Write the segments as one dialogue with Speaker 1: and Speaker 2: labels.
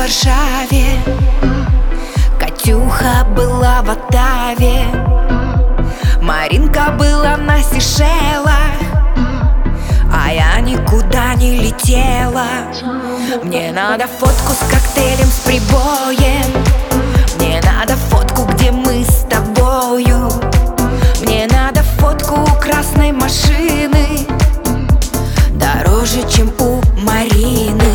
Speaker 1: Варшаве, Катюха была в Оттаве, Маринка была на Сейшелах, а я никуда не летела. Мне надо фотку с коктейлем, с прибоем. Мне надо фотку, где мы с тобою. Мне надо фотку у красной машины, дороже, чем у Марины.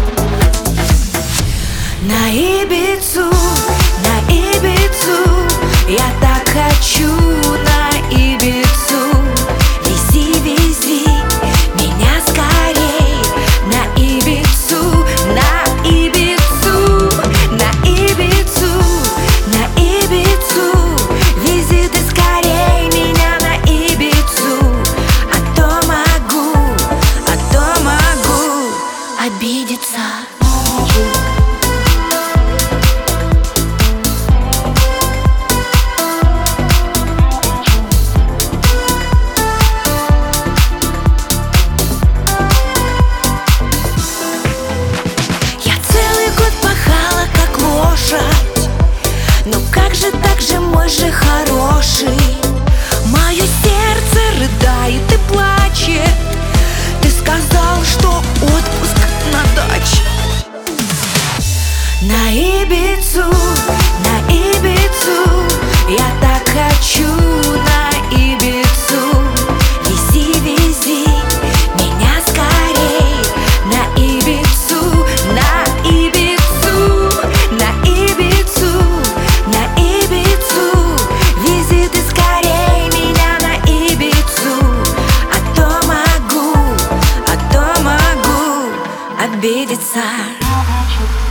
Speaker 1: На Ибицу, на Ибицу, я так хочу на Ибицу. Вези, вези меня скорей на Ибицу, на Ибицу, на Ибицу, на Ибицу. Вези ты скорей меня на Ибицу, а то могу обидеться. Но как же так же, мой же хороший? Мое сердце рыдает и плачет. Ты сказал, что отпуск на даче. На Ибицу, на Ибицу, я так хочу на Ибицу. Вези, вези меня скорей на Ибицу, на Ибицу, на Ибицу, на Ибицу. Вези ты скорей меня на Ибицу, а то могу обидеться.